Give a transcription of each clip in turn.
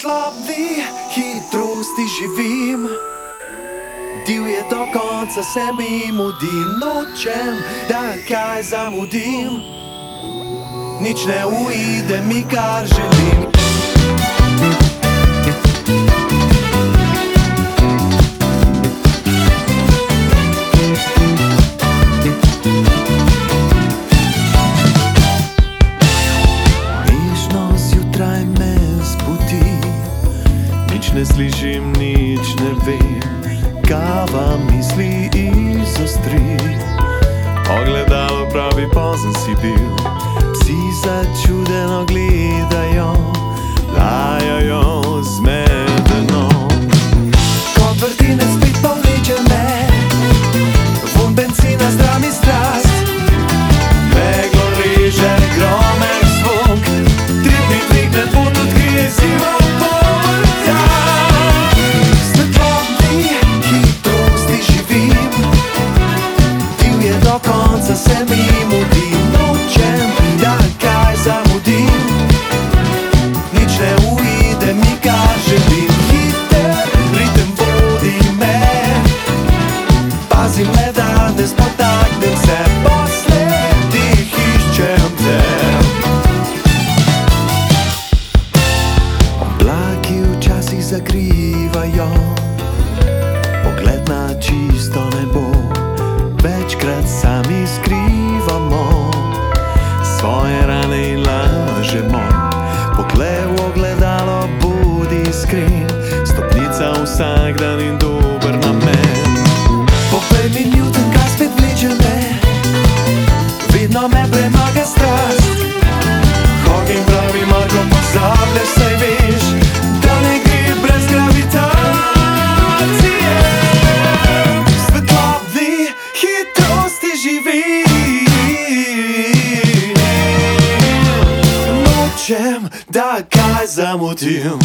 svetlobi hitrosti živim, divje do konca se mi mudi. Nočem, da kaj zamudim, nič ne uide mi, kar želim. Ne slišim, nič ne vem, kava misli izostri. Ogledalo pravi, pozen si bil, psi začudeno gledajo, lajajo zmedeno. Kot vrtinec spet povleče me, vonj bencina zdra mi strast. Meglo reže gromen zvok, tripni dvigne pot, odkrije zima. Se mi mudi, nočem, da kaj zamudim, nič ne uide mi, kar želim. Hiter ritem vodi me, pazim le, da ne spotaknem se, po sledih iščem te. Oblaki včasih zakrivajo pogled na čisto nebo, večkrat sami skrivamo svoje rane in lažemo. Poglej v ogledalo, bodi iskren, stopnica vsak dan in dober namen. Povej mi, Newton, kaj spet vleče me, vedno me premaga strast. Hawking pravi, Marko, pozabljaj, saj veš, da ne gre brez gravitacije. Nočem, da kaj zamudim.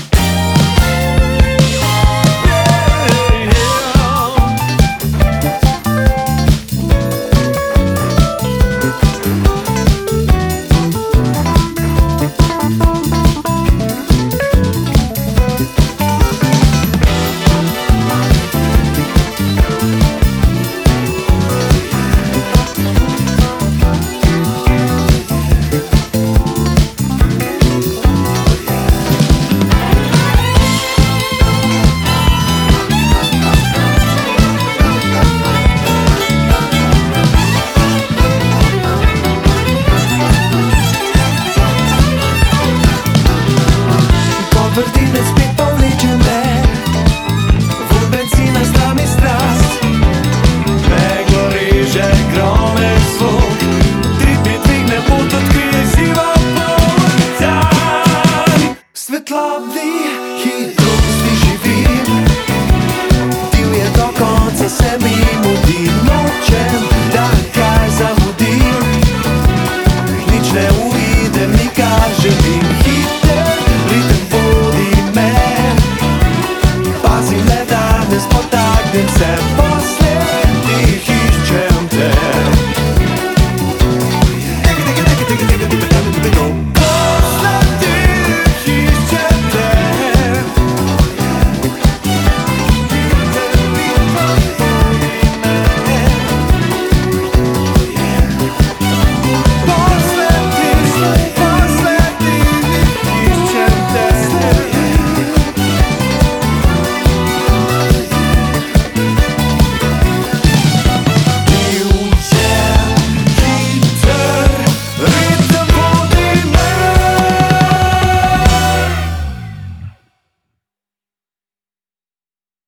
Vrtinec spet povleče me, vonj bencina zdra mi strast. Meglo reže gromen zvok, tripni dvigne pot, odkrije zima poldan. Svetlobi